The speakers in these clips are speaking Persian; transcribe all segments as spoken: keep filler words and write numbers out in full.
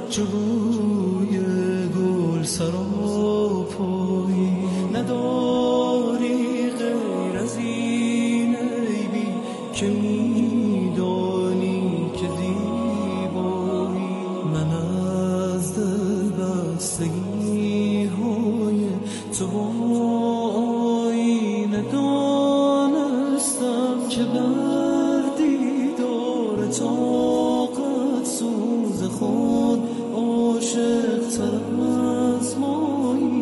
جوی گل سراپایی نداری غیر از این عیبی که میدانی که زیبایی. من از دل بستگی های تو با آینه دانستم که بر دیدار طاقت سوز خود عاشق تر از مایی.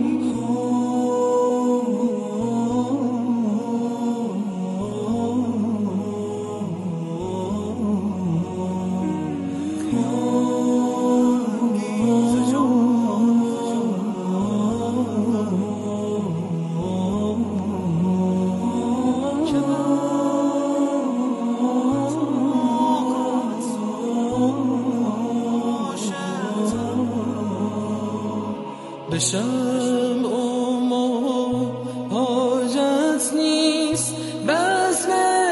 بشم اما حاجت نیست بزم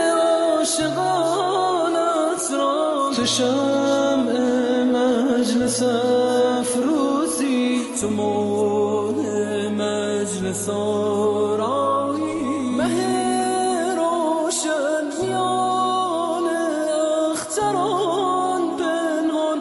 عاشقانت را، تو شمع مجلس افروزی، تو ماه مجلس آرایی. مه روشن میان اختران پنهان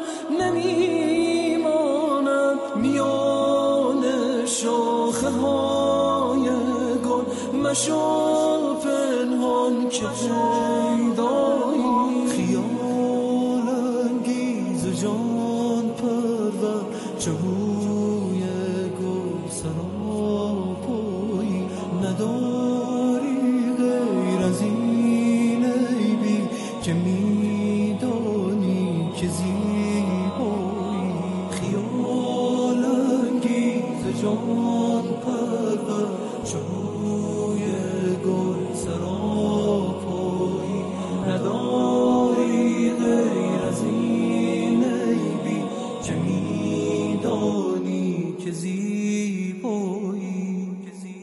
نمیماند، میان شاخه های گل مشو پنهان که پیدایی. خیال انگیز جان پرور جوی گل سراپایی نداری غیر از این عیبی که میدانی که زیبایی. خیال انگیز جان پرور جوی گل سراپایی نداری غیر از این عیبی که میدانی که زیبایی.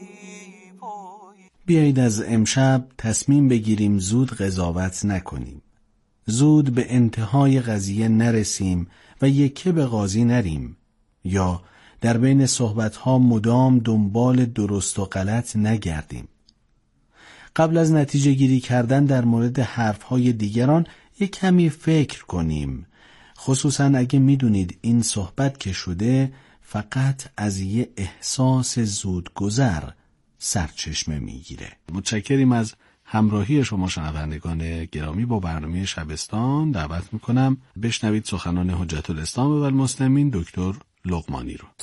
بیایید از امشب تصمیم بگیریم زود قضاوت نکنیم، زود به انتهای قضیه نرسیم و یکه به قاضی نریم، یا در بین صحبتها مدام دنبال درست و غلط نگردیم. قبل از نتیجه گیری کردن در مورد حرفهای دیگران یک کمی فکر کنیم، خصوصا اگه میدونید این صحبت که شده فقط از یه احساس زودگذر سرچشمه میگیره. متشکریم از همراهی شما شنوندگان گرامی با برنامه شبستان. دعوت میکنم بشنوید سخنان حجت الاسلام و المسلمین دکتر لقمانی رو.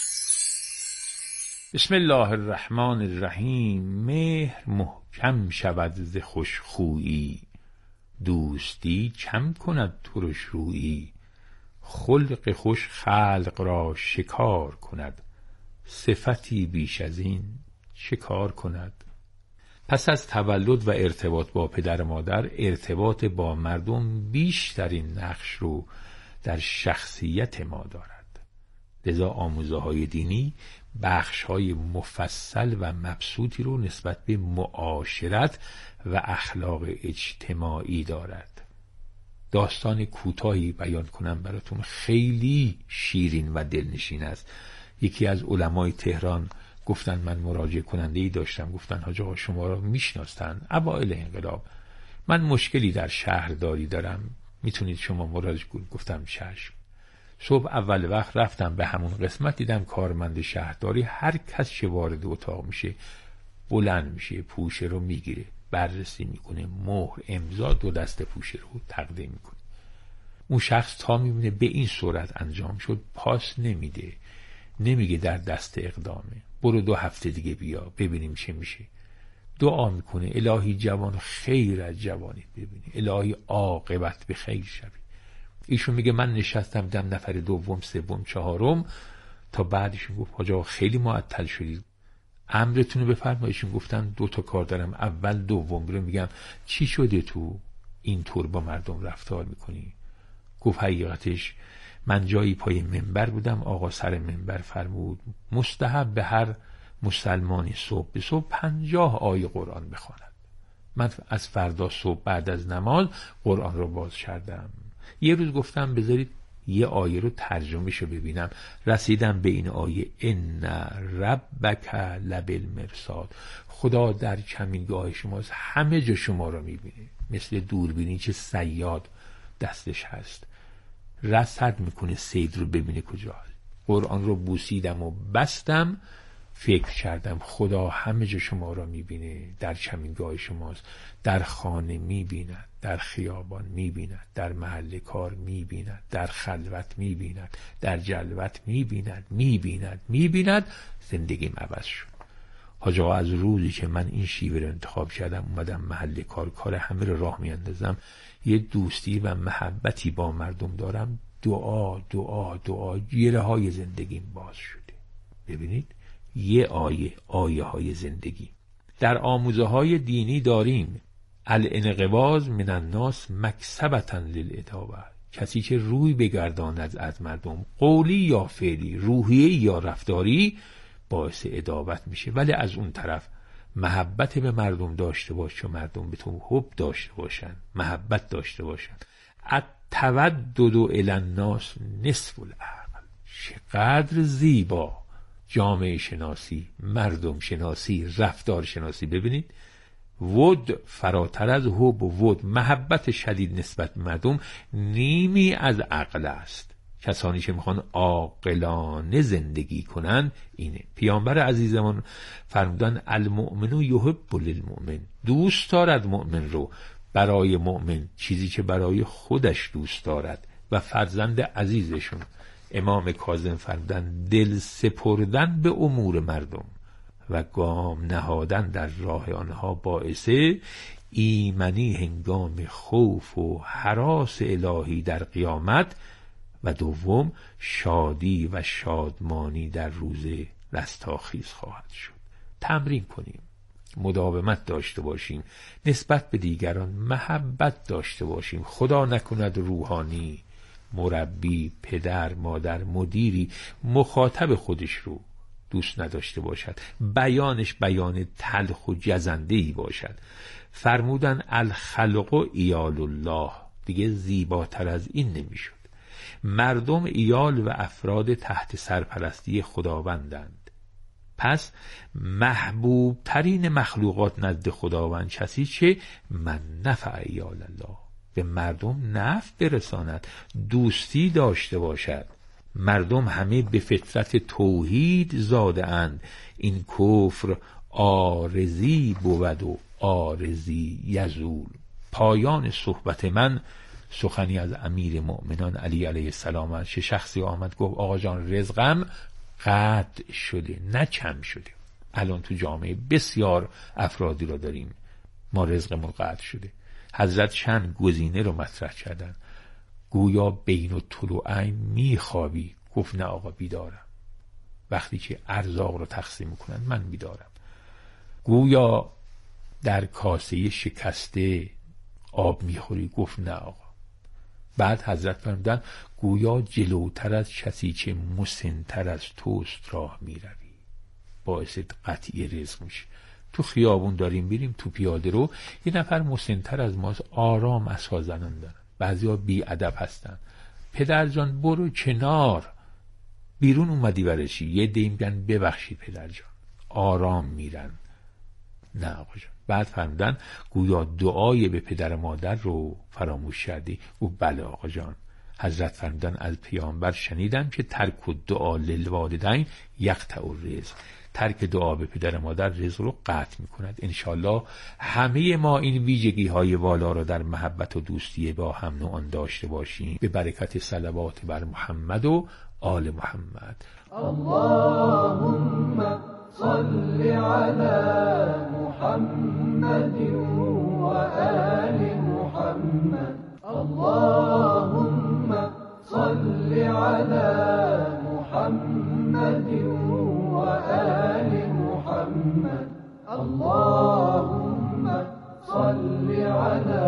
بسم الله الرحمن الرحیم. مهر محکم شود ز خوشخویی، دوستی کم کند ترش رویی. خلق خوش خلق را شکار کند، صفتی بیش از این شکار کند. پس از تولد و ارتباط با پدر مادر، ارتباط با مردم بیشترین نقش رو در شخصیت ما دارد. لذا آموزه های دینی بخش های مفصل و مبسوطی رو نسبت به معاشرت و اخلاق اجتماعی دارد. داستان کوتاهی بیان کنم براتون، خیلی شیرین و دلنشین است. یکی از علمای تهران گفتن، من مراجعه کننده ای داشتم، گفتن حاج آقا شما را میشناسن اوایل انقلاب، من مشکلی در شهرداری دارم، میتونید شما مراجعه کنید؟ گفتم چشم. صبح اول وقت رفتم به همون قسمت، دیدم کارمند شهرداری هر کس که وارد اتاق میشه بلند میشه، پوشه رو میگیره، بررسی میکنه، مهر امضا، دو دسته پوشه رو تقدیم میکنه. اون شخص تا میبینه به این صورت انجام شد پاس نمیده، نمیگه در دست اقدامه، برو دو هفته دیگه بیا ببینیم چه میشه. دعا میکنه الهی جوان خیر از جوانی ببینی، الهی عاقبت به خیر شوی. ایشون میگه من نشستم دم نفر دوم سوم چهارم تا بعدشون گفت حاج آقا خیلی معطل شدید، امرتون رو بفرمایید. گفتن دو تا کار دارم، اول دوم رو میگم چی شده تو اینطور با مردم رفتار میکنی؟ گفت حقیقتش من جایی پای منبر بودم، آقا سر منبر فرمود مستحب به هر مسلمانی صبح به صبح پنجاه آیه قرآن بخواند. من از فردا صبح بعد از نماز قرآن رو باز کردم. یه روز گفتم بذارید یه آیه رو ترجمهشو ببینم، رسیدم به این آیه ان ربک لبالمرصاد، خدا در کمینگاه شماست، همه جا شما رو میبینه، مثل دوربینی که صیاد دستش هست رصد میکنه صید رو ببینه کجا هست. قرآن رو بوسیدم و بستم، فکر کردم خدا همه جا شما را میبینه، در کمینگاه شماست، در خانه میبیند، در خیابان میبیند، در محل کار میبیند، در خلوت میبیند، در جلوت میبیند میبیند میبیند زندگیم عوض شد. حاج آقا از روزی که من این شیوه رو انتخاب کردم اومدم محل کار، کار همه رو راه میاندازم، یه دوستی و محبتی با مردم دارم، دعا دعا دعا گره های زندگیم باز شده. ببینید یه آیه آیه های زندگی. در آموزه های دینی داریم الانقباض من الناس مکسبة للعداوة، کسی که روی بگرداند از مردم، قولی یا فعلی، روحیه یا رفتاری، باعث عداوت میشه. ولی از اون طرف محبت به مردم داشته باش چون مردم به تو حب داشته باشن، محبت داشته باشن. التودد الی الناس نصف العقل. چقدر زیبا جامعه شناسی، مردم شناسی، رفتار شناسی. ببینید ود فراتر از حب و ود، محبت شدید نسبت به مردم نیمی از عقل است. کسانی که میخوان عاقلانه زندگی کنن اینه. پیامبر عزیزمون فرمودن المؤمن یحب للمؤمن، دوست دارد مؤمن رو برای مؤمن چیزی که برای خودش دوست دارد و فرزند عزیزشون. امام کاظم فرمودن دل سپردن به امور مردم و گام نهادن در راه آنها باعث ایمنی هنگام خوف و هراس الهی در قیامت و دوم شادی و شادمانی در روز رستاخیز خواهد شد. تمرین کنیم، مداومت داشته باشیم، نسبت به دیگران محبت داشته باشیم. خدا نکند روحانی، مربی، پدر، مادر، مدیری مخاطب خودش رو دوست نداشته باشد، بیانش بیان تلخ و جزنده‌ای باشد. فرمودن الخلق ایال الله، دیگه زیباتر از این نمیشد. مردم ایال و افراد تحت سرپرستی خداوندند، پس محبوب ترین مخلوقات نزد خداوند کسی که من نفع ایال الله، به مردم نفع برساند، دوستی داشته باشد. مردم همه به فطرت توحید زاده اند، این کفر عارضی بود و عارضی یزول. پایان صحبت من سخنی از امیر مؤمنان علی علیه السلام است که شخصی آمد گفت آقا جان رزقم قطع شده نه کم شده. الان تو جامعه بسیار افرادی را داریم ما رزقمون قطع شده. حضرت چند گزینه رو مطرح کردن، گویا بین الطلوعین میخوابی، گفت نه آقا بیدارم. وقتی که ارزاق رو تقسیم میکنن من بیدارم. گویا در کاسه شکسته آب میخوری، گفت نه آقا. بعد حضرت فرمودن گویا جلوتر از کسی که مسنتر از توست راه میروی، باعث قطعی رزق میشه. تو خیابون داریم بریم، تو پیاده رو یه نفر مسنتر از ماست، آرام عصا زنان دارن، بعضیا بی ادب هستن. پدر جان برو کنار، بیرون اومدی برای چی؟ یه دیم میگن ببخشید پدر جان، آرام میرن. نه آقا جان. بعد فرمودن گویا دعای به پدر مادر رو فراموش کردی؟ او بله آقا جان. حضرت فرمودن از پیامبر شنیدم که ترک دعا للوالدین یقطع الرزق، ترک دعا به پدر مادر رزق رو قطع میکند. انشالله همه ما این ویژگی های والا را در محبت و دوستی با هم نوعان داشته باشیم به برکت صلوات بر محمد و آل محمد. اللهم صل على محمد و آل محمد. اللهم صل على محمد و آل محمد. اللهم صل على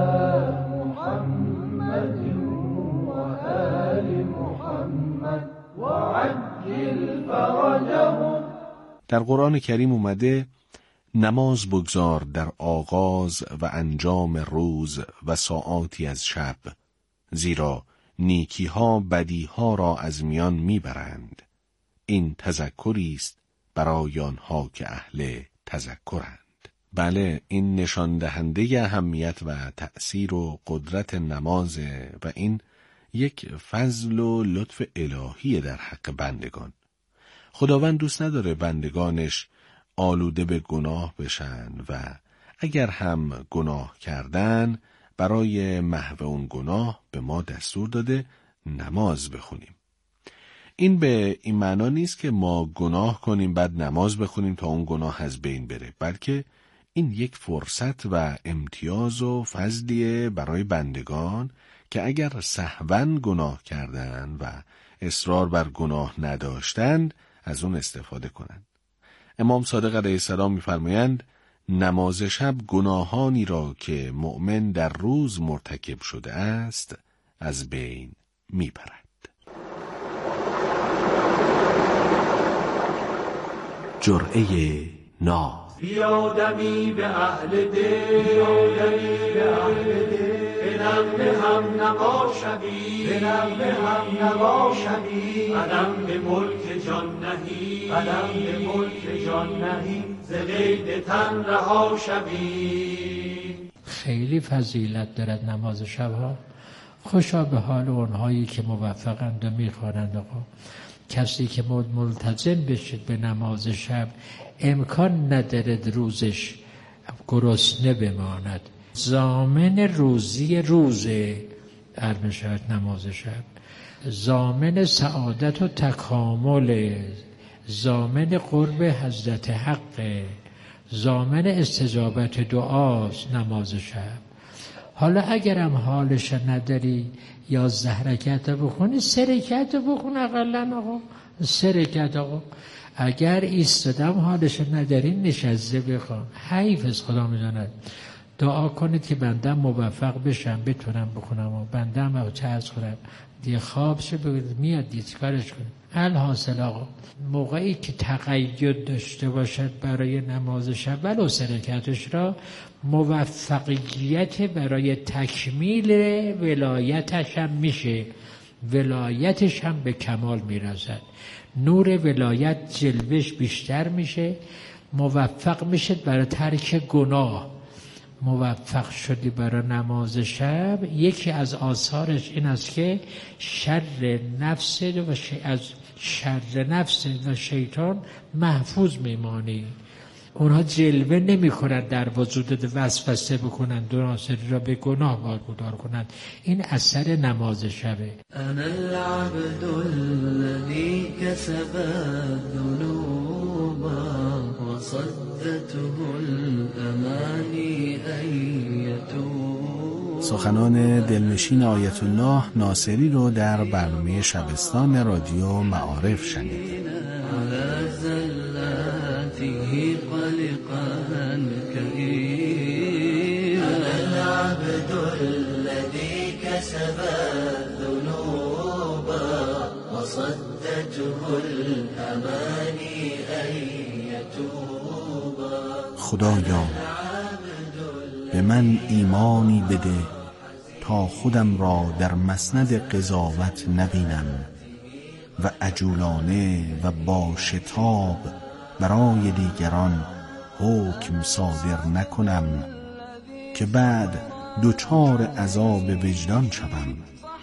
محمد و آل محمد و عجل فرجهم. در قرآن کریم اومده نماز بگذار در آغاز و انجام روز و ساعاتی از شب، زیرا نیکی‌ها بدی‌ها را از میان میبرند. این تذکری است برای آنها که اهل تذکرند. بله، این نشان دهنده اهمیت و تأثیر و قدرت نماز و این یک فضل و لطف الهی در حق بندگان. خداوند دوست نداره بندگانش آلوده به گناه بشن و اگر هم گناه کردن برای محو اون گناه به ما دستور داده نماز بخونیم. این به این معنا نیست که ما گناه کنیم بعد نماز بخونیم تا اون گناه از بین بره، بلکه این یک فرصت و امتیاز و فضلیه برای بندگان که اگر سهواً گناه کردن و اصرار بر گناه نداشتند از اون استفاده کنند. امام صادق علیه السلام می‌فرمایند نماز شب گناهانی را که مؤمن در روز مرتکب شده است از بین میبرد. جرعه ناب. بیادمی به اهل دل، بیادمی به اهل دل، به نغمه هم نوا شوی، به نغمه هم نوا شوی، قدم به ملک جان نهی، قدم به ملک جان نهی، ز قید تن رها شوی. خیلی فضیلت دارد نماز شبها. خوشا به حال اونهایی که موفقند و میخوانند. آقا کسی که ملتزم بشید به نماز شب امکان ندارد روزش گرسنه بماند. ضامن روزی روزه در بشد نماز شب، ضامن سعادت و تکامل، ضامن قرب حضرت حق، ضامن استجابت دعاست نماز شب. حالا اگرم حالش نداری یا زهرکت بخونی، سرکت بخون اقلن آقا، سرکت آقا. اگر ایستادم حالش نداری نشسته بخون. حیف از خدا میداند. دعا کنید که بندم موفق بشم بتونم بخونم و بندم رو چه از کنم دیگه خواب شه بگید میاد دیگه چیکارش کنیم. الحاصل آقا موقعی که تقید داشته باشد برای نماز شب ولو سرکتش را، موفقیت برای تکمیل ولایتش هم میشه، ولایتش هم به کمال میرسد، نور ولایت جلوش بیشتر میشه، موفق میشه برای ترک گناه. موفق شدی برای نماز شب، یکی از آثارش این است که شر نفس و ش... از شر نفس و شیطان محفوظ میمانی. اونها جلوه نمی کنند در وجودت وسوسه بکنند، دو ناصری را به گناه واگذار کنند. این اثر نماز شبه. انا العبد الذي كسب الذنوب وصدته الاماني ان يتوب. سخنان دلنشین آیت الله ناصری رو در برنامه شبستان رادیو معارف شنید. فيه قلقا كريما أنا العبد الذي كسب الذنوب وصدته الأماني أن يتوب. خدایا به من ایمانی بده تا خودم را در مسند قضاوت نبینم و عجولانه و با شتاب برای دیگران حکم صادر نکنم که بعد دچار عذاب وجدان شوم.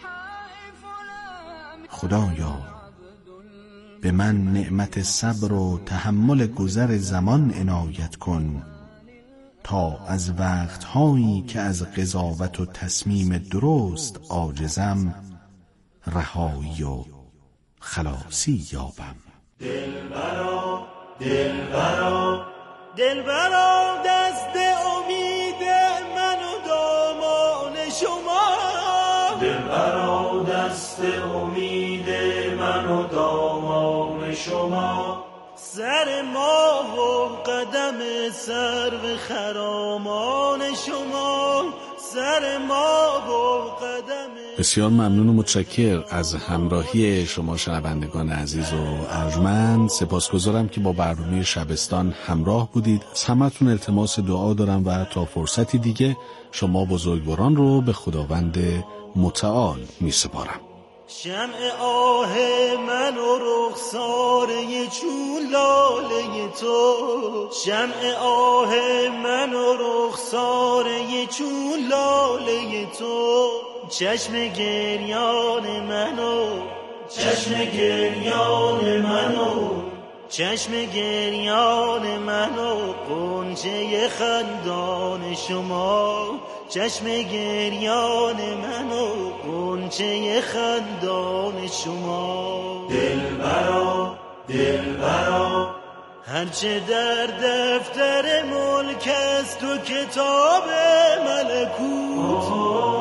خدایا به من نعمت صبر و تحمل گذر زمان عنایت کن تا از وقتهایی که از قضاوت و تصمیم درست عاجزم رهایی و خلاصی یابم. دلبرا دلبرا دلبرا دست امید من و دامان شما، دلبرا دست امید من و دامان شما، سر ما و قدم سرو خرامان شما، سر ما و قدم بسیار ممنون و متشکر از همراهی شما شنوندگان عزیز و ارجمند. سپاسگزارم که با برنامه شبستان همراه بودید. از همتون التماس دعا دارم و تا فرصتی دیگه شما بزرگواران رو به خداوند متعال می سپارم. شمع آه من و رخساره چون لاله تو، شمع آه من و رخساره چون لاله تو، چشم گریان منو، چشم گریان منو، چشم گریان منو، غنچه خندان شما، چشم گریان منو، غنچه خندان شما. دلبرا دلبرا هرچه در دفتر ملک است و کتاب ملکوت،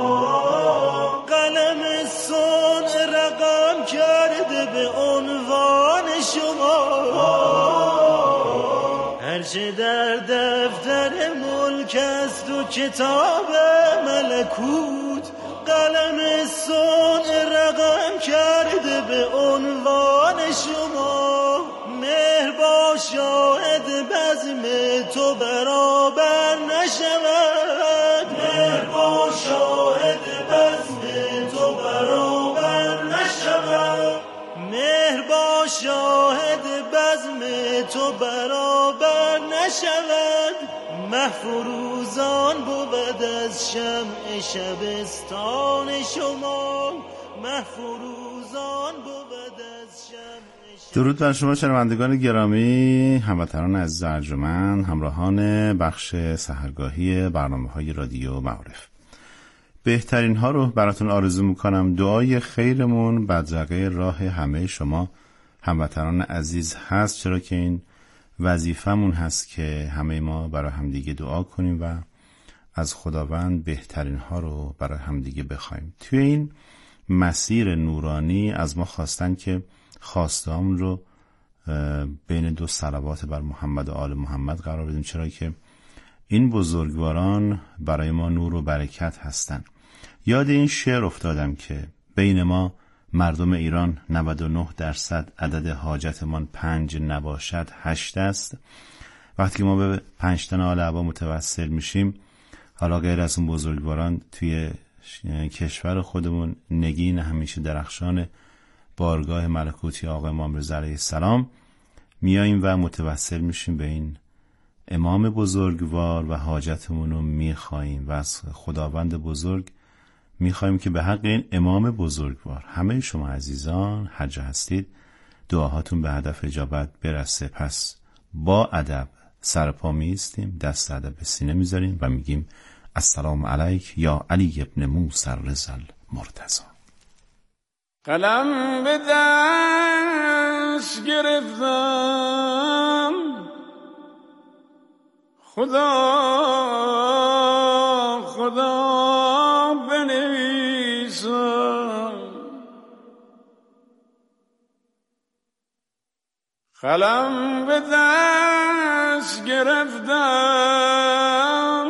قلم صنع رقم کرده به عنوان شما. هرچه در دفتر ملک است و کتاب ملکوت، قلم صنع رقم کرده به عنوان شما. مهر با شاهد بزم تو برابر نشود، مهر با شاهد بزم تو برابر نشود، مهر با شاهد بزم تو برابر نشود. محفروزان بود از شمع شبستان شما، محفروزان بود از شمع. درود بر شما شنوندگان گرامی، هموطنان عزیز ارجمند، همراهان بخش سحرگاهی برنامه‌های رادیو معارف. بهترین ها رو براتون آرزو میکنم. دعای خیرمون بدرقه راه همه شما هموطنان عزیز هست، چرا که این وظیفمون هست که همه ما برای همدیگه دعا کنیم و از خداوند بهترین ها رو برای همدیگه بخوایم. توی این مسیر نورانی از ما خواستن که خواسته‌هامون رو بین دو صلوات بر محمد و آل محمد قرار بدیم، چرا که این بزرگواران برای ما نور و برکت هستن. یاد این شعر افتادم که بین ما مردم ایران نود و نه درصد عدد حاجتمان پنج نباشد هشت است. وقتی که ما به پنج تن آل عبا متوسل میشیم، حالا غیر از اون بزرگواران توی کشور خودمون نگین همیشه درخشان بارگاه ملکوتی آقا امام رضا علیه السلام، میاییم و متوسل میشیم به این امام بزرگوار و حاجتمون رو میخواییم و از خداوند بزرگ میخواییم که به حق این امام بزرگوار همه شما عزیزان هر جا هستید دعاهاتون به هدف اجابت برسه. پس با ادب سرپا میستیم، دست ادب به سینه میذاریم و میگیم السلام علیک یا علی ابن موسی الرضا المرتضی. قلم به دست گرفتم، خدا خدا بنویسم، قلم به دست گرفتم،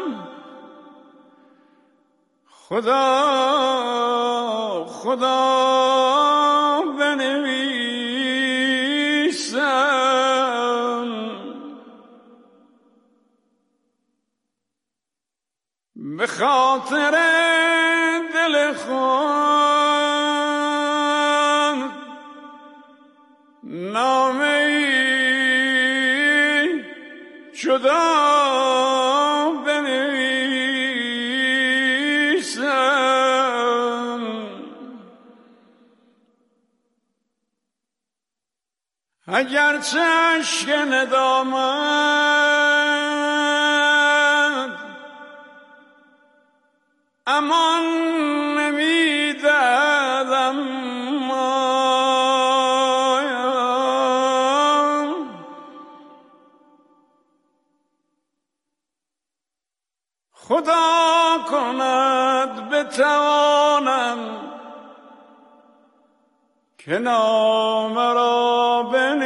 خدا خدا بنویسم، به خاطر دل خود نامه‌ای جدا بنویسم، اگر چه اشک ندامت امان نمیدادم، خدا کند بتوانم که نام را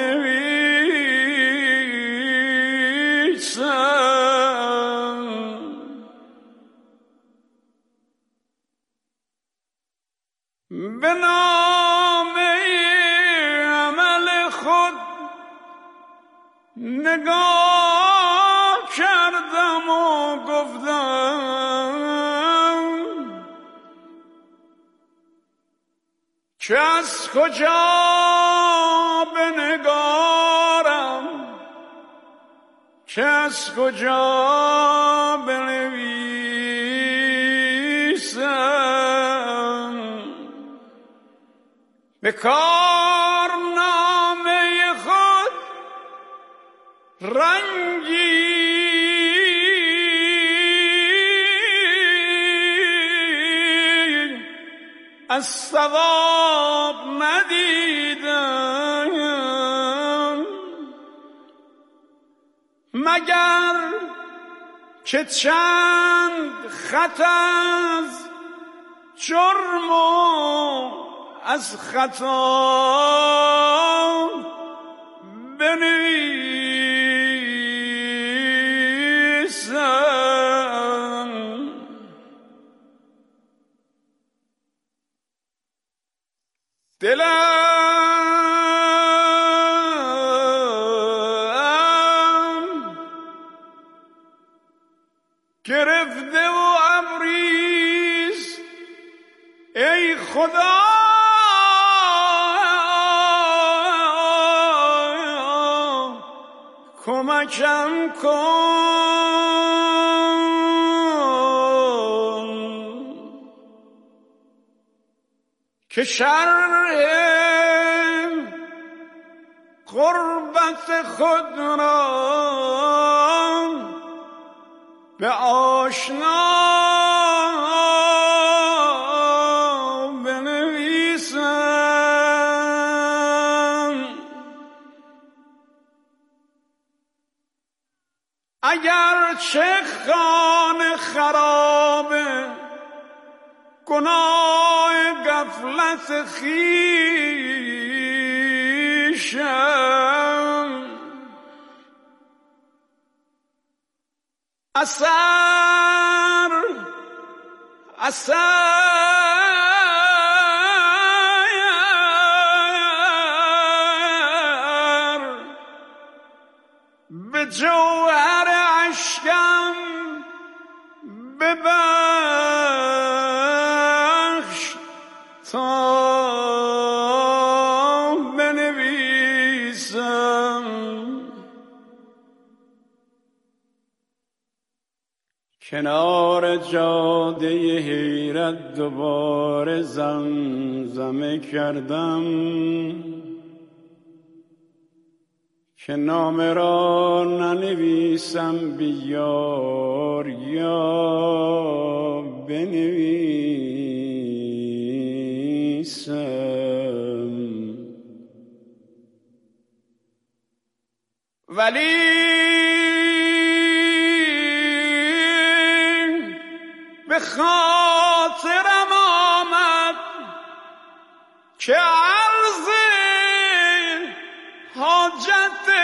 بنویسم، نامه عمل خود نگاه کردم و گفتم که از کجا بنگارم، که از کجا بنویسم، به کارنامه خود رنگی از ثواب ندیدم، مگر که چند خط از جرم و از خطا بنویسم. دلم گرفته و ابریست ای خدا، کمکم کن که شرح غربت خود را به آشنا بنویسم. اگر چه خانه خرابه گناه غفلت خویشم، اثر اثر به جوهر اشکم ببخش تا بنویسم. کنار جاده حیرت دوباره زمزمه کردم که نامه را ننویسم بیار یا بنویسم، ولی به خاطرم آمد که عرض حاجت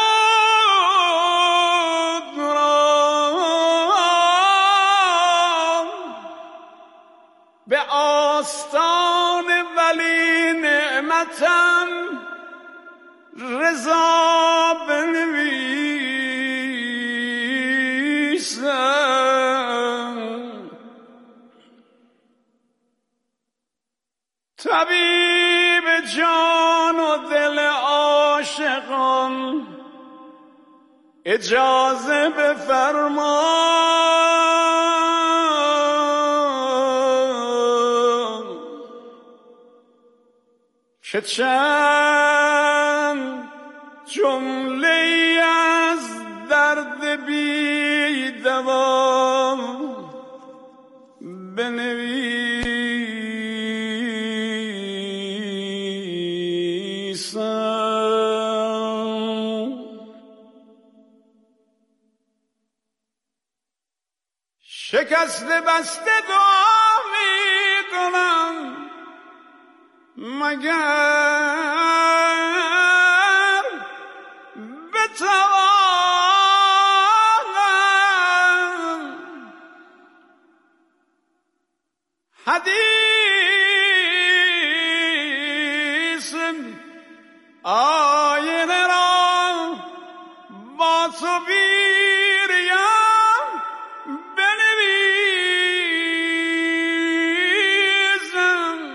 خود را به آستان ولی نعمتم رضا بنویسم. طبیب جان و دل عاشقان اجازه بفرما که چند جمله از درد بی دوا بنویسم. شکست بسته دعا می کنم مگر بتوانم حدیث آینه را با تو بیریم بنویسم.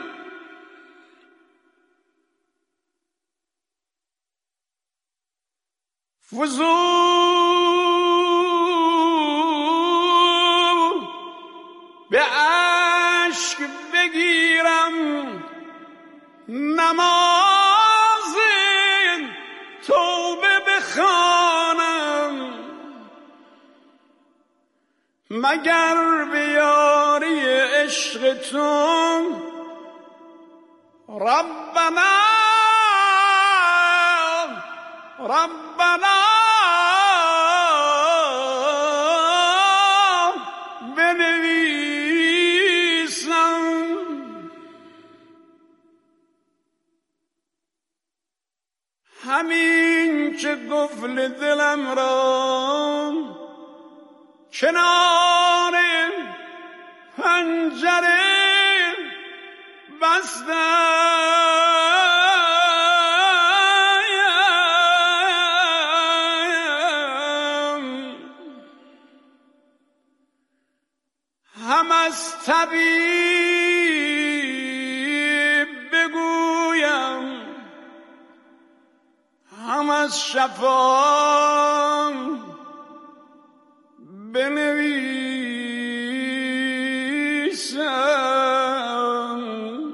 فضول به اشک بگیرم نماز توبه بخوانم، مگر به یاری عشق تو ربنا ربنا بنویسم. همین که قفل دلم را کنار پنجره بستم، هم از طبیب بگویم هم از شفا بنویسم.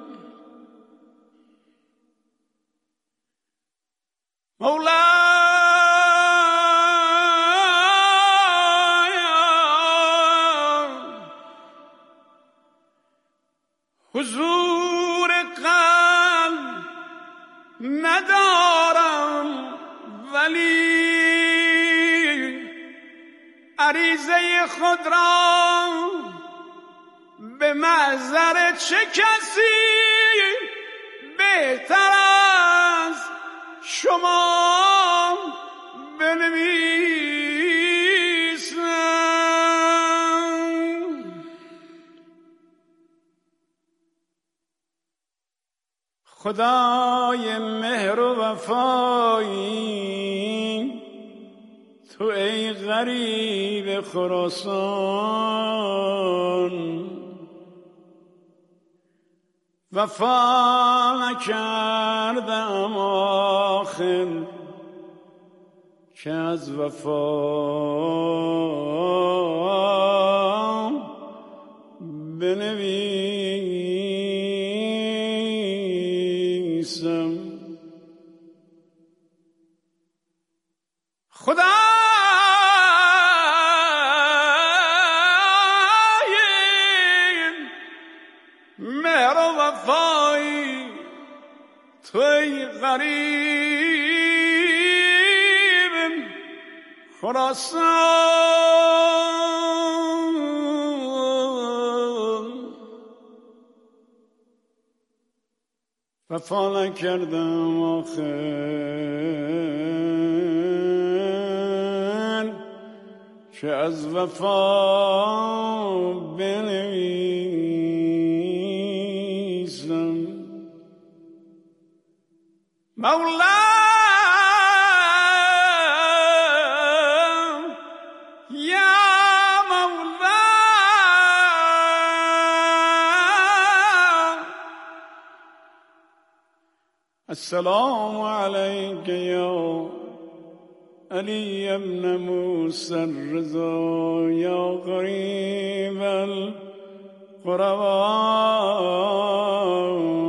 مولاي حضور قلب ندارم، ولی عریضه خود را به محضر چه کسی بهتر از شما بنویسم. خدای مهر و وفایی، تو ای غریب خراسان، وفا نکردم آخر که از وفا بنویسم. خدا مهر و وفایی، توی غریب خراسان، وفا نکردم آخر که از وفا بنویسم. مولا یا مولا السلام علیک یا علی ابن موسی الرضا، یا غریب القربا.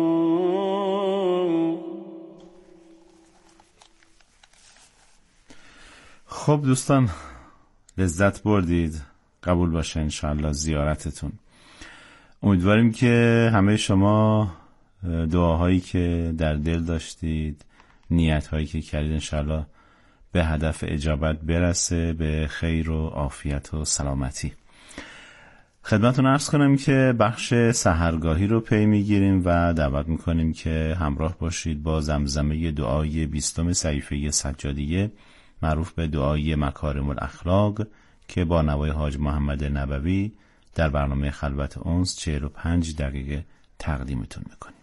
خب دوستان، لذت بردید. قبول باشه انشاءالله زیارتتون. امیدواریم که همه شما دعاهایی که در دل داشتید، نیتهایی که کردید انشاءالله به هدف اجابت برسه، به خیر و عافیت و سلامتی. خدمتتون عرض کنم که بخش سحرگاهی رو پی میگیریم و دعوت میکنیم که همراه باشید با زمزمه دعای بیستم صحیفه سجادیه معروف به دعای مکارم الاخلاق که با نوای حاج محمد نبوی در برنامه خلوت انس چهل و پنج دقیقه تقدیمتون میکنیم.